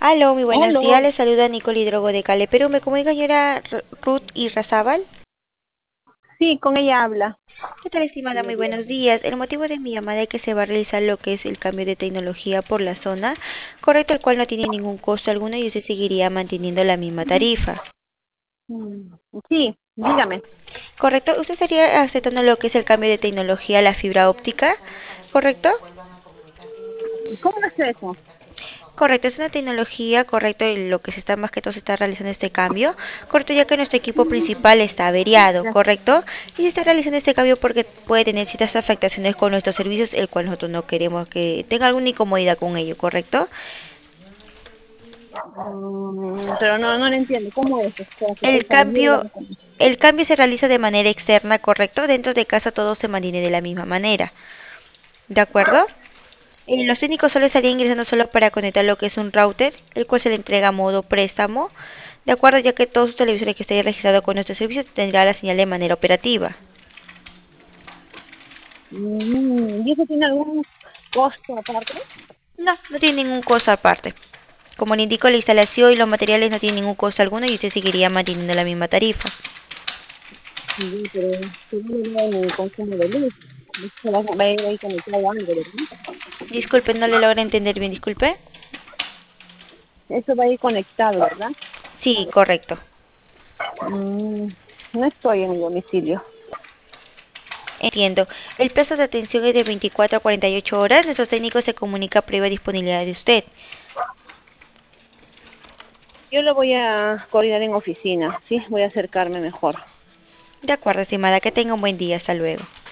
Aló, muy buenos días. Aló, Les saluda Nicole Hidrogo de Cale, Perú. ¿Me comunica señora Ruth Irrazábal? sí, con ella habla. ¿Qué tal, estimada? Muy buenos días. El motivo de mi llamada es que se va a realizar lo que es el cambio de tecnología por la zona, correcto, el cual no tiene ningún costo alguno y usted seguiría manteniendo la misma tarifa. Mm, Sí, dígame. ¿Correcto? ¿Usted estaría aceptando lo que es el cambio de tecnología a la fibra óptica? ¿Correcto? ¿Cómo es eso? Correcto, es una tecnología, correcto, y lo que se está más que todo se está realizando este cambio, correcto, ya que nuestro equipo principal está averiado, Ya. correcto, y se está realizando este cambio porque puede tener ciertas afectaciones con nuestros servicios, el cual nosotros no queremos que tenga alguna incomodidad con ello, correcto. Pero no lo entiendo. ¿Cómo es? O sea, que por El favor, cambio, dígame cómo es. el cambio se realiza de manera externa, correcto, dentro de casa todo se mantiene de la misma manera, ¿de acuerdo? Los técnicos solo estarían ingresando solo para conectar lo que es un router, el cual se le entrega a modo préstamo, de acuerdo ya que todos sus televisores que estén registrados con nuestro servicio tendrá la señal de manera operativa. ¿Y eso tiene algún costo aparte? No, no tiene ningún costo aparte. Como le indico, la instalación y los materiales no tienen ningún costo alguno y usted seguiría manteniendo la misma tarifa. Sí, pero seguro no hay ningún consumo de luz. Se va a ir ahí conectado a algo, ¿verdad? Disculpe, no le logro entender bien, disculpe. Eso va a ir conectado, ¿verdad? Sí, correcto. Mm, no estoy en el domicilio. Entiendo. El plazo de atención es de 24 a 48 horas. Nuestros técnicos se comunican previa disponibilidad de usted. Yo lo voy a coordinar en oficina, ¿sí? Voy a acercarme mejor. De acuerdo, estimada, que tenga un buen día. Hasta luego.